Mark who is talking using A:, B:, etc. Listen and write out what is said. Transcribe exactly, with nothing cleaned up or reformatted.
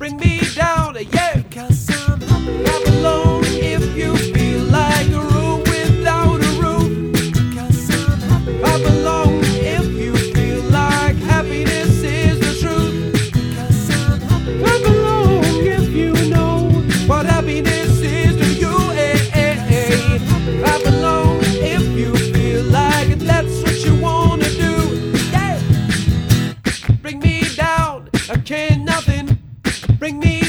A: bring me down, yeah. Cause I'm happy. Clap along if you feel like a room without a roof. Cause I'm happy. Clap along if you feel like happiness is the truth. Cause I'm happy. Clap along if you know what happiness is to you. Eh, eh, eh. Clap along if you feel like that's what you wanna do. Yeah. Bring me down, I can't nothing. Bring me